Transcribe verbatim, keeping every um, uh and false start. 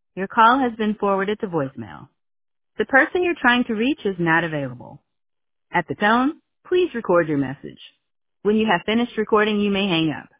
Your call has been forwarded to voicemail. The person you're trying to reach is not available. At the tone, please record your message. When you have finished recording, you may hang up.